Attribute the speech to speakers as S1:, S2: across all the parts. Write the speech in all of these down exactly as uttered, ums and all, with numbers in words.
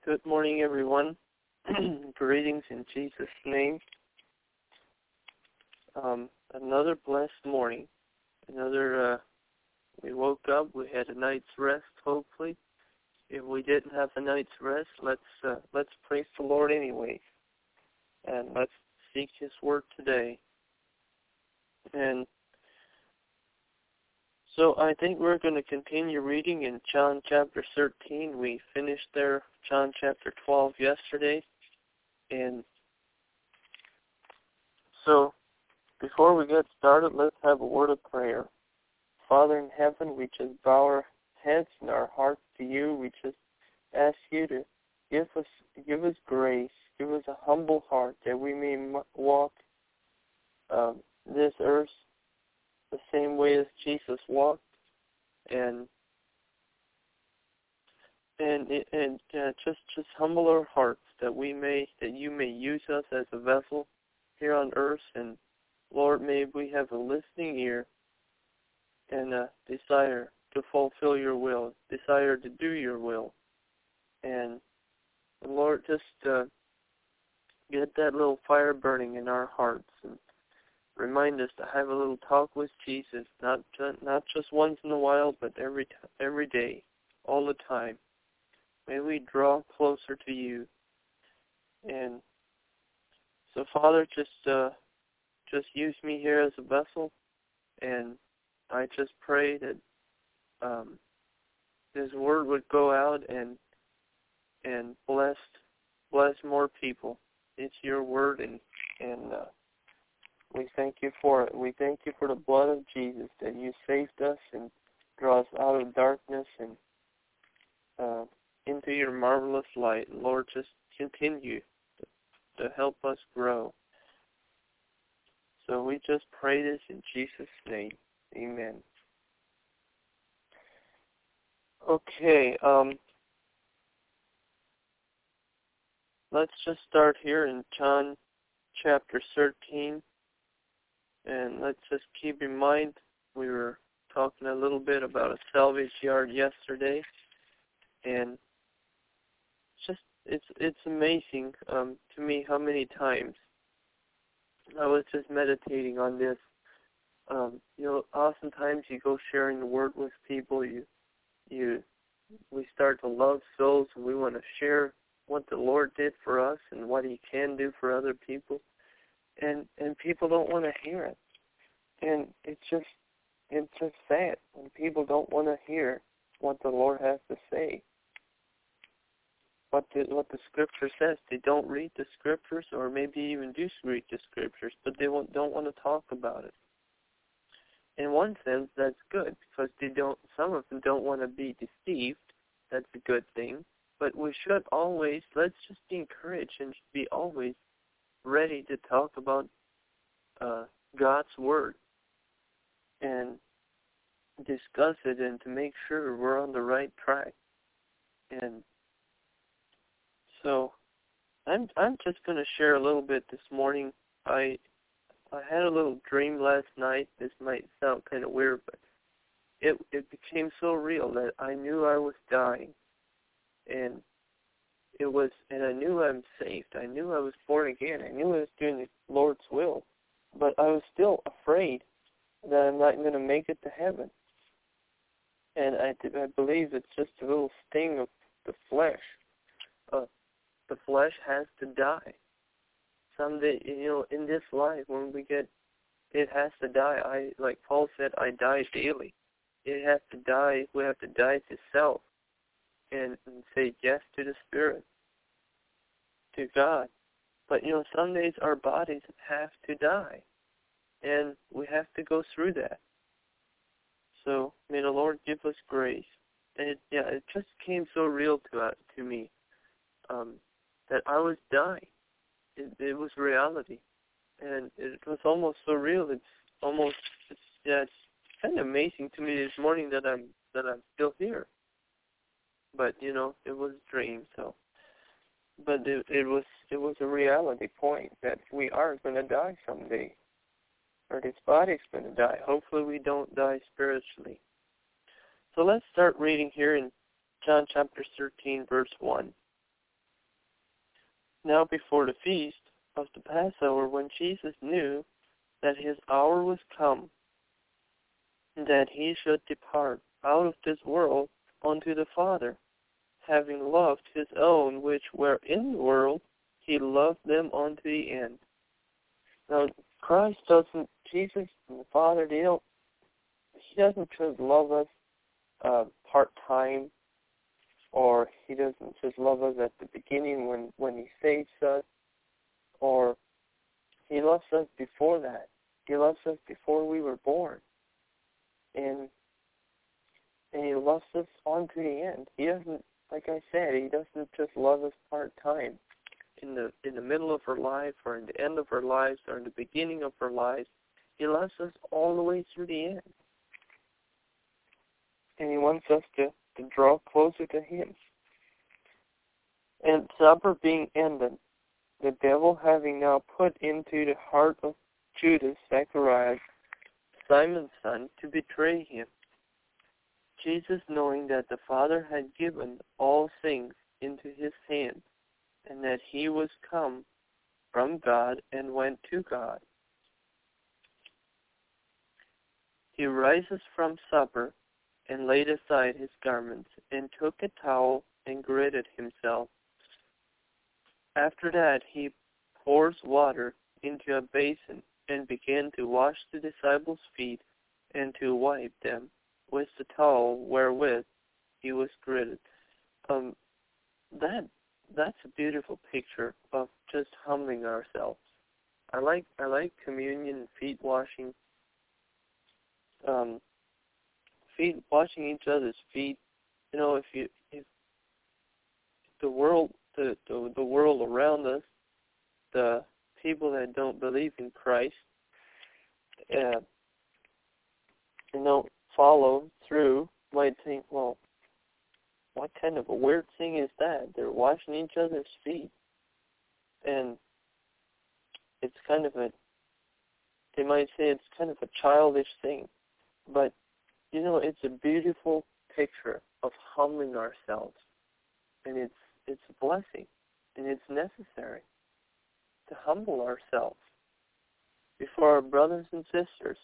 S1: Good morning, everyone. Greetings in Jesus' name. Um, another blessed morning. Another, uh, we woke up, we had a night's rest, hopefully. If we didn't have a night's rest, let's uh, let's praise the Lord anyway. And let's seek His Word today. And so I think we're going to continue reading in John chapter thirteen. We finished there, John chapter twelve yesterday. And so before we get started, let's have a word of prayer. Father in heaven, we just bow our heads and our hearts to you. We just ask you to give us give us grace, give us a humble heart that we may walk um, this earth the same way as Jesus walked, and and and uh, just just humble our hearts that we may that you may use us as a vessel here on earth, and Lord, may we have a listening ear and a desire to fulfill your will, desire to do your will, and, and Lord, just uh, get that little fire burning in our hearts and remind us to have a little talk with Jesus, not not just once in a while, but every t- every day, all the time. May we draw closer to you. And so, Father, just uh, just use me here as a vessel, and I just pray that um, this word would go out and and bless bless more people. It's your word, and and. Uh, We thank you for it. We thank you for the blood of Jesus, that you saved us and draw us out of darkness and uh, into your marvelous light. Lord, just continue to, to help us grow. So we just pray this in Jesus' name. Amen. Okay, um, let's just start here in John chapter thirteen. And let's just keep in mind, we were talking a little bit about a salvage yard yesterday, and it's just it's it's amazing um, to me how many times I was just meditating on this. Um, you know, oftentimes you go sharing the word with people, you you we start to love souls, and we want to share what the Lord did for us and what He can do for other people. And and people don't want to hear it, and it's just it's just sad when people don't want to hear what the Lord has to say, what the what the Scripture says. They don't read the Scriptures, or maybe even do read the Scriptures, but they won't, don't want to talk about it. In one sense, that's good, because they don't. Some of them don't want to be deceived. That's a good thing. But we should always let's just be encouraged and be always ready to talk about uh, God's Word and discuss it, and to make sure we're on the right track. And so I'm I'm just going to share a little bit this morning. I I had a little dream last night. This might sound kind of weird, but it it became so real that I knew I was dying, and It was, and I knew I'm saved. I knew I was born again. I knew I was doing the Lord's will, but I was still afraid that I'm not going to make it to heaven. And I, I believe it's just a little sting of the flesh. Uh, the flesh has to die someday. You know, in this life, when we get, it has to die. I, like Paul said, I die daily. It has to die. We have to die to self. And, and say yes to the Spirit, to God. But, you know, some days our bodies have to die, and we have to go through that. So may the Lord give us grace. And, it, yeah, it just came so real to uh, to me um, that I was dying. It, it was reality. And it was almost so real, it's almost, it's, yeah, it's kind of amazing to me this morning that I'm that I'm still here. But, you know, it was a dream, so. But it, it was it was a reality point that we are going to die someday. Or this body's going to die. Hopefully we don't die spiritually. So let's start reading here in John chapter thirteen, verse one. Now before the feast of the Passover, when Jesus knew that his hour was come, that he should depart out of this world unto the Father, having loved his own which were in the world, he loved them unto the end. Now, Christ doesn't, Jesus and the Father, they don't, he doesn't just love us uh, part-time, or he doesn't just love us at the beginning when, when he saves us, or he loves us before that. He loves us before we were born. And and he loves us on to the end. He doesn't, like I said, he doesn't just love us part-time. In the in the middle of our life, or in the end of our lives, or in the beginning of our lives, he loves us all the way through the end. And he wants us to, to draw closer to him. And supper being ended, the devil having now put into the heart of Judas Zacharias, Simon's son, to betray him, Jesus, knowing that the Father had given all things into his hand, and that he was come from God and went to God, he rises from supper and laid aside his garments, and took a towel and girded himself. After that he pours water into a basin and began to wash the disciples' feet and to wipe them with the towel wherewith he was girded. Um, that that's a beautiful picture of just humbling ourselves. I like I like communion, feet washing, um, feet washing each other's feet. You know, if you if the world the the, the world around us, the people that don't believe in Christ, uh, and don't follow through, might think, well, what kind of a weird thing is that? They're washing each other's feet. And it's kind of a, they might say it's kind of a childish thing. But, you know, it's a beautiful picture of humbling ourselves. And it's it's a blessing. And it's necessary to humble ourselves before our brothers and sisters.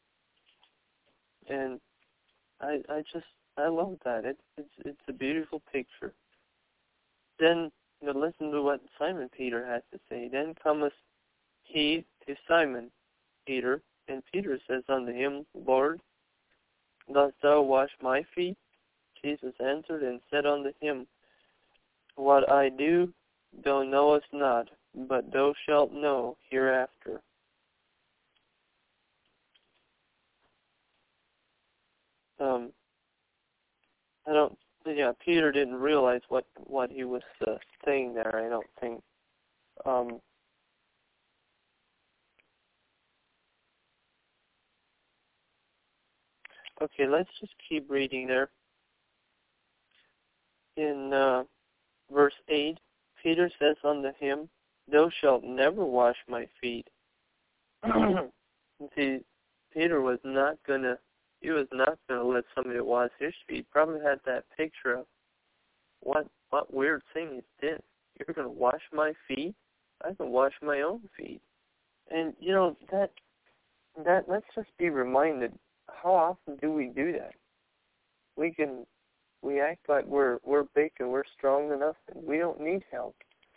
S1: And I I just, I love that. It's it's it's a beautiful picture. Then, you know, listen to what Simon Peter has to say. Then cometh he to Simon Peter, and Peter says unto him, Lord, dost thou wash my feet? Jesus answered and said unto him, What I do thou knowest not, but thou shalt know hereafter. Um, I don't, yeah, Peter didn't realize what, what he was uh, saying there, I don't think. Um, okay, let's just keep reading there. In uh, verse eight, Peter says unto him, Thou shalt never wash my feet. See, Peter was not going to, he was not going to let somebody wash his feet. Probably had that picture of, what what weird thing is this? You're going to wash my feet? I can wash my own feet. And, you know, that, that let's just be reminded, how often do we do that? We can, we act like we're we're big and we're strong enough and we don't need help.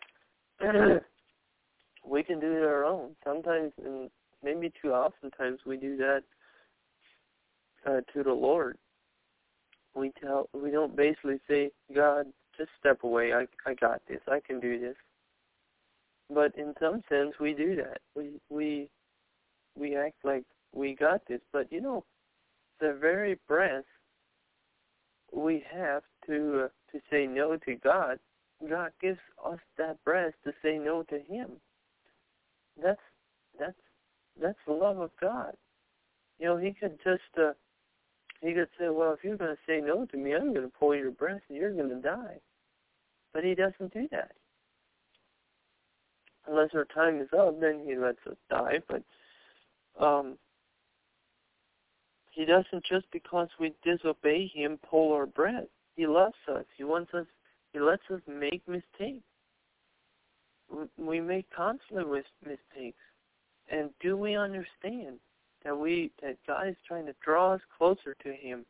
S1: We can do it our own. Sometimes, and maybe too often times, we do that uh, to the Lord. We tell, we don't basically say, God, just step away. I I got this. I can do this. But in some sense, we do that. We we we act like we got this. But you know, the very breath we have to uh, to say no to God, God gives us that breath to say no to Him. That's that's that's the love of God. You know, He could just uh, He could say, well, if you're going to say no to me, I'm going to pull your breath and you're going to die. But He doesn't do that. Unless our time is up, then He lets us die. But um, He doesn't, just because we disobey Him, pull our breath. He loves us. He wants us. He lets us make mistakes. we make constantly with mistakes. And do we understand that we that God is trying to draw us closer to Him?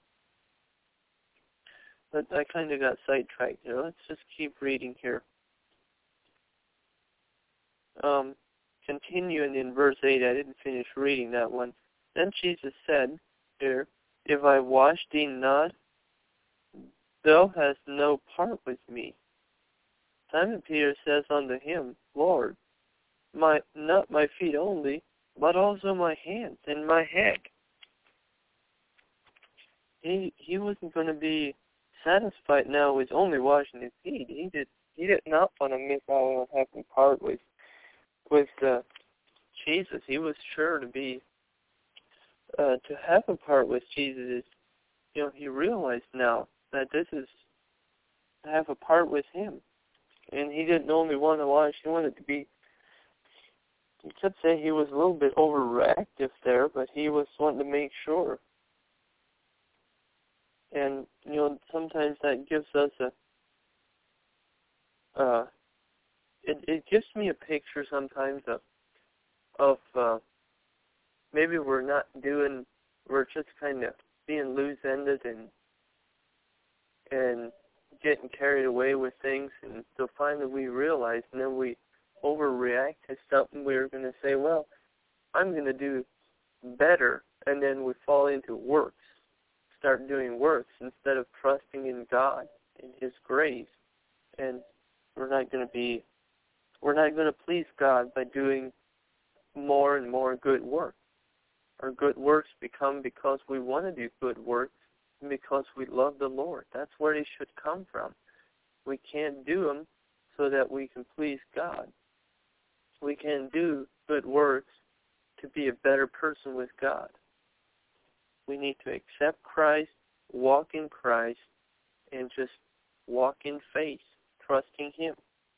S1: But I kind of got sidetracked here. Let's just keep reading here. Um, continuing in verse eight, I didn't finish reading that one. Then Jesus said here, if I wash thee not, thou hast no part with me. Simon Peter says unto him, Lord, my not my feet only, but also my hands and my head. He he wasn't going to be satisfied now with only washing his feet. He did he did not want to miss out on having part with with uh, Jesus. He was sure to be uh, to have a part with Jesus. Is, you know, he realized now that this is to have a part with Him, and he didn't only want to wash. He wanted to be. You could say he was a little bit overactive there, but he was wanting to make sure. And, you know, sometimes that gives us a, uh, it, it gives me a picture sometimes of, of uh, maybe we're not doing, we're just kind of being loose-ended and, and getting carried away with things, and so finally we realize, and then we overreact to something. We're going to say, well, I'm going to do better, and then we fall into works, start doing works instead of trusting in God and His grace, and we're not going to be, we're not going to please God by doing more and more good works. Our good works become because we want to do good works and because we love the Lord. That's where they should come from. We can't do them so that we can please God. We can do good works to be a better person with God. We need to accept Christ, walk in Christ, and just walk in faith, trusting Him.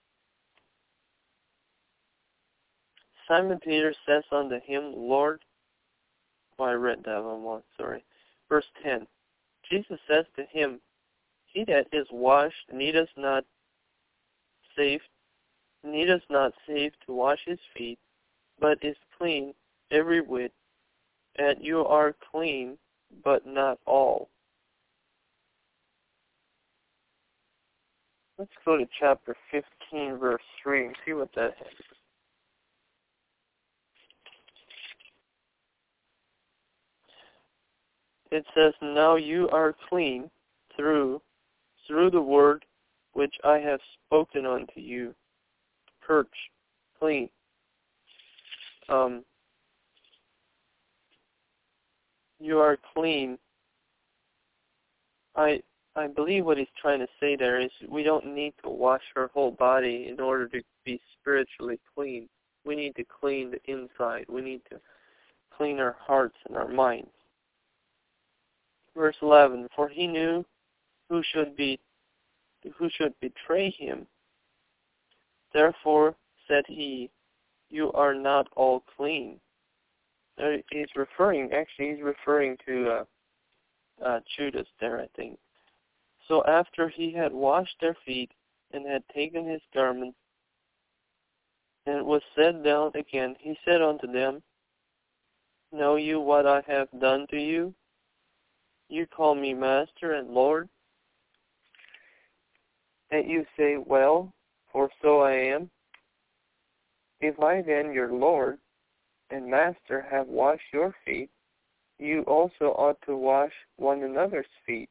S1: Simon Peter says unto him, Lord, oh, I read that one once, sorry. Verse ten, Jesus says to him, he that is washed needeth not save needeth not save to wash his feet, but is clean every whit, and you are clean, but not all. Let's go to chapter fifteen, verse three, and see what that has. It says, now you are clean through through the word which I have spoken unto you. Purge, clean. Um, you are clean. I I believe what he's trying to say there is we don't need to wash our whole body in order to be spiritually clean. We need to clean the inside. We need to clean our hearts and our minds. Verse eleven, for he knew who should be who should betray him. Therefore said he, you are not all clean. There he's referring, actually he's referring to uh, uh, Judas there, I think. So after he had washed their feet and had taken his garments and was set down again, he said unto them, know you what I have done to you? You call me Master and Lord, and you say, well, for so I am. If I then, your Lord and Master, have washed your feet, you also ought to wash one another's feet.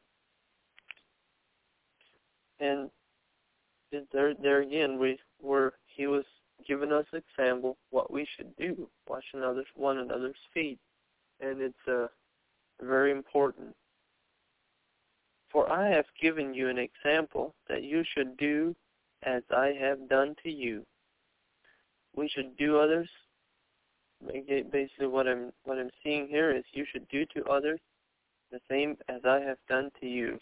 S1: And there, there again, we were he was giving us example what we should do, wash another's one another's feet, and it's uh, very important. For I have given you an example that you should do as I have done to you. We should do others. Basically, what I'm what I'm seeing here is you should do to others the same as I have done to you.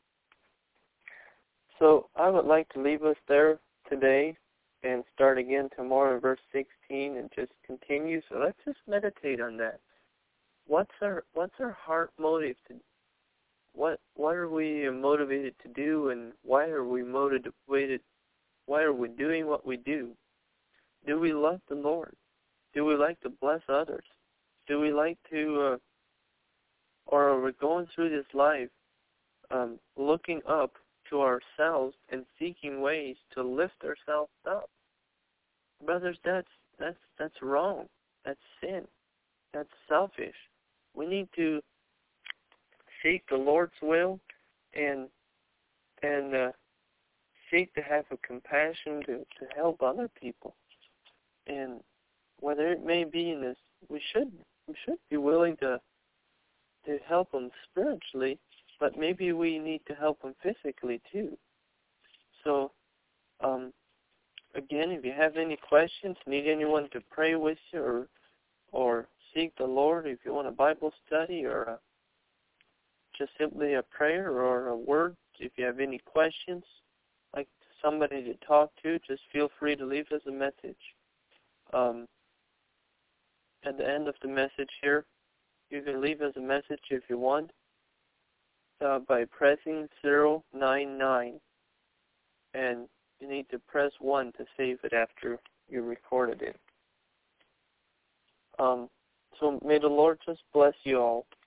S1: So I would like to leave us there today and start again tomorrow in verse sixteen and just continue. So let's just meditate on that. What's our what's our heart motive to what what are we motivated to do, and why are we motivated? Why are we doing what we do? Do we love the Lord? Do we like to bless others? Do we like to, uh, or are we going through this life um, looking up to ourselves and seeking ways to lift ourselves up? Brothers, that's that's that's wrong. That's sin. That's selfish. We need to seek the Lord's will and and uh, seek to have a compassion to, to help other people. And whether it may be in this, we should we should be willing to to help them spiritually, but maybe we need to help them physically too. So, um, again, if you have any questions, need anyone to pray with you, or or seek the Lord, if you want a Bible study or a, just simply a prayer or a word, if you have any questions, like somebody to talk to, just feel free to leave us a message. Um, at the end of the message here, you can leave us a message if you want uh, by pressing zero nine nine, and you need to press one to save it after you recorded it. Um, so may the Lord just bless you all.